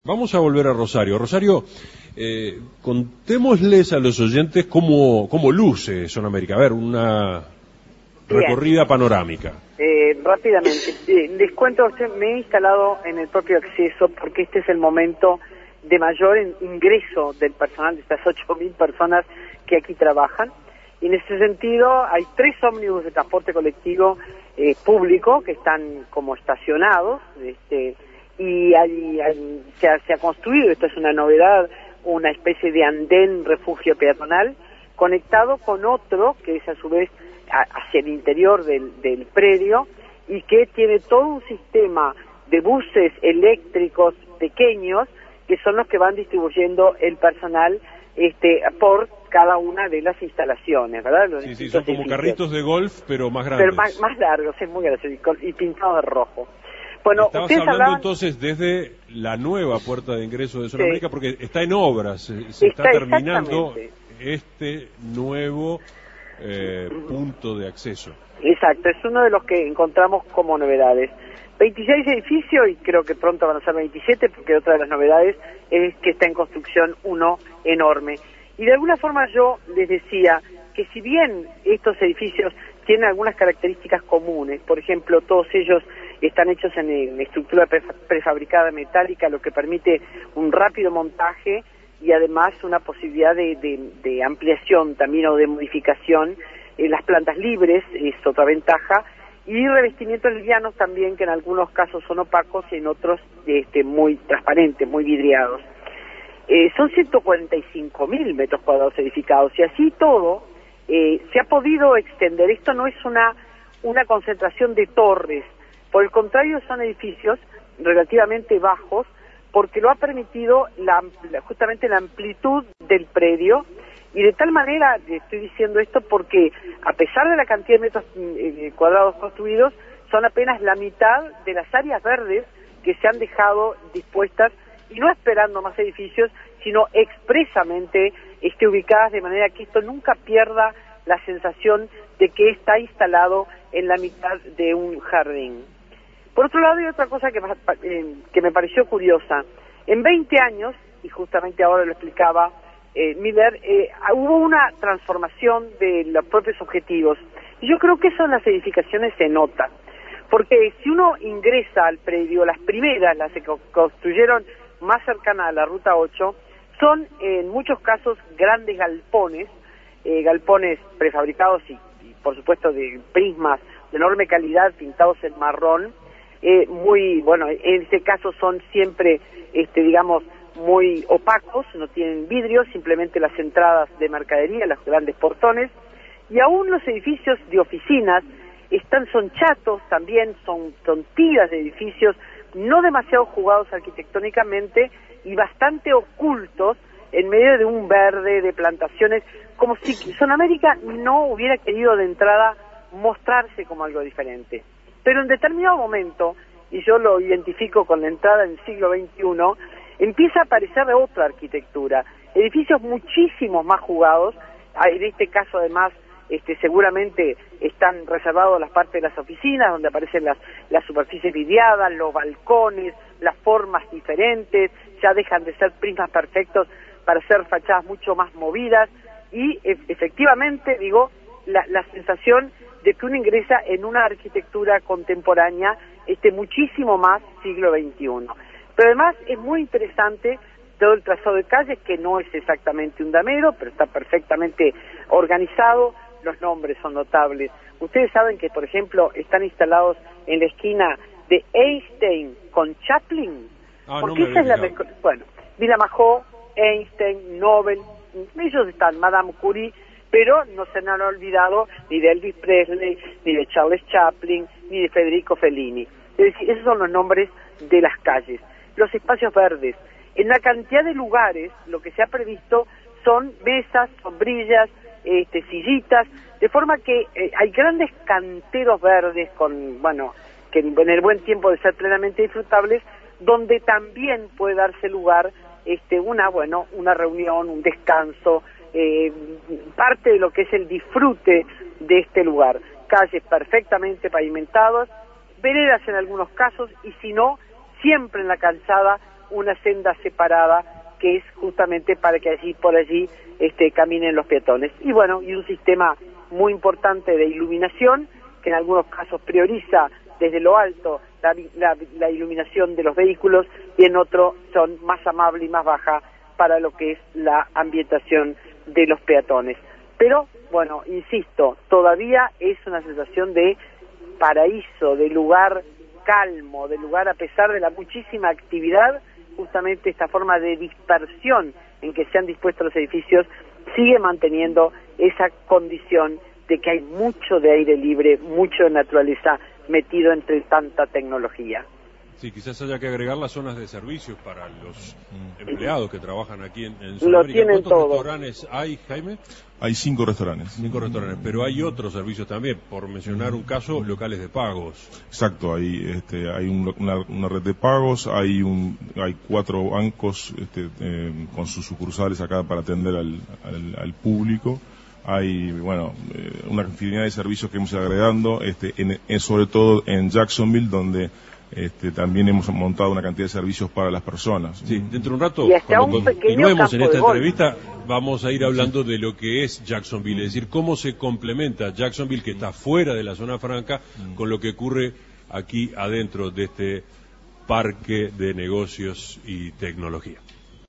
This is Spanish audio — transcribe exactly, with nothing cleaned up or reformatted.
Vamos a volver a Rosario. Rosario, eh, contémosles a los oyentes cómo, cómo luce Zona América. A ver, una recorrida Bien. panorámica. Eh, rápidamente, eh, les cuento, me he instalado en el propio acceso porque este es el momento de mayor ingreso del personal, de estas ocho mil personas que aquí trabajan. Y en ese sentido hay tres ómnibus de transporte colectivo eh, público que están como estacionados, este, y hay, hay, se, ha, se ha construido, esto es una novedad, una especie de andén refugio peatonal conectado con otro que es a su vez a, hacia el interior del, del predio y que tiene todo un sistema de buses eléctricos pequeños que son los que van distribuyendo el personal este por cada una de las instalaciones, ¿verdad? Los sí, sí, son como edificios. Carritos de golf, pero más grandes. Pero más, más largos, es muy gracioso, y pintados de rojo. Bueno, Estabas hablando hablaban... entonces desde la nueva puerta de ingreso de Zona sí. América, porque está en obras, se, se está, está terminando este nuevo eh, punto de acceso. Exacto, es uno de los que encontramos como novedades. veintiséis edificios y creo que pronto van a ser veintisiete, porque otra de las novedades es que está en construcción uno enorme. Y de alguna forma yo les decía que si bien estos edificios tienen algunas características comunes, por ejemplo, todos ellos están hechos en, en estructura prefabricada metálica, lo que permite un rápido montaje y además una posibilidad de, de, de ampliación también o de modificación. Eh, las plantas libres es otra ventaja, y revestimientos livianos también, que en algunos casos son opacos y en otros este, muy transparentes, muy vidriados. Eh, son ciento cuarenta y cinco mil metros cuadrados edificados, y así todo eh, se ha podido extender. Esto no es una, una concentración de torres, por el contrario son edificios relativamente bajos, porque lo ha permitido la, justamente la amplitud del predio, y de tal manera estoy diciendo esto porque a pesar de la cantidad de metros eh, cuadrados construidos, son apenas la mitad de las áreas verdes que se han dejado dispuestas, y no esperando más edificios, sino expresamente este, ubicadas de manera que esto nunca pierda la sensación de que está instalado en la mitad de un jardín. Por otro lado, hay otra cosa que, eh, que me pareció curiosa. En veinte años, y justamente ahora lo explicaba eh, Miller, eh, hubo una transformación de los propios objetivos. Y yo creo que eso en las edificaciones se nota. Porque si uno ingresa al predio, las primeras, las que construyeron más cercanas a la Ruta ocho, son en muchos casos grandes galpones, eh, galpones prefabricados y, y por supuesto de prismas de enorme calidad, pintados en marrón. Eh, muy, bueno, en este caso son siempre, este, digamos, muy opacos, no tienen vidrio, simplemente las entradas de mercadería, los grandes portones, y aún los edificios de oficinas están, son chatos también, son, son tiras de edificios, no demasiado jugados arquitectónicamente y bastante ocultos en medio de un verde, de plantaciones, como si Zona América no hubiera querido de entrada mostrarse como algo diferente. Pero en determinado momento, y yo lo identifico con la entrada en el siglo veintiuno, empieza a aparecer otra arquitectura, edificios muchísimo más jugados, en este caso además este, seguramente están reservados las partes de las oficinas, donde aparecen las, las superficies vidriadas, los balcones, las formas diferentes, ya dejan de ser prismas perfectos para ser fachadas mucho más movidas, y e efectivamente, digo, la, la sensación de que uno ingresa en una arquitectura contemporánea este muchísimo más siglo veintiuno. Pero además es muy interesante todo el trazado de calles, que no es exactamente un damero, pero está perfectamente organizado, los nombres son notables. Ustedes saben que, por ejemplo, están instalados en la esquina de Einstein con Chaplin, ah, porque no esa es la mejor. Bueno, Villamajó, Einstein, Nobel, ellos están, Madame Curie, pero no se han olvidado ni de Elvis Presley, ni de Charles Chaplin, ni de Federico Fellini. Es decir, esos son los nombres de las calles. Los espacios verdes. En la cantidad de lugares, lo que se ha previsto son mesas, sombrillas, este, sillitas, de forma que eh, hay grandes canteros verdes con, bueno, que en el buen tiempo de ser plenamente disfrutables, donde también puede darse lugar este, una, bueno, una reunión, un descanso, Eh, parte de lo que es el disfrute de este lugar. Calles perfectamente pavimentadas, veredas en algunos casos, y si no, siempre en la calzada una senda separada que es justamente para que allí por allí este, caminen los peatones. Y bueno, y un sistema muy importante de iluminación, que en algunos casos prioriza desde lo alto la, la, la iluminación de los vehículos, y en otros son más amable y más baja para lo que es la ambientación de los peatones. Pero, bueno, insisto, todavía es una sensación de paraíso, de lugar calmo, de lugar a pesar de la muchísima actividad, justamente esta forma de dispersión en que se han dispuesto los edificios sigue manteniendo esa condición de que hay mucho de aire libre, mucho de naturaleza metido entre tanta tecnología. Sí, quizás haya que agregar las zonas de servicios para los empleados que trabajan aquí en, en Sudamérica. ¿Cuántos todo. restaurantes hay, Jaime? Hay cinco restaurantes. Cinco restaurantes, pero hay otros servicios también, por mencionar un caso, locales de pagos. Exacto, hay este, hay un, una, una red de pagos, hay un hay cuatro bancos este, eh, con sus sucursales acá para atender al, al, al público. Hay, bueno, eh, una infinidad de servicios que hemos ido agregando, este, en, en, sobre todo en Jacksonville, donde Este, también hemos montado una cantidad de servicios para las personas. Sí, dentro de un rato, cuando un continuemos en esta entrevista, vamos a ir hablando de lo que es Jacksonville, es decir, cómo se complementa Jacksonville, que está fuera de la zona franca, con lo que ocurre aquí adentro de este parque de negocios y tecnología.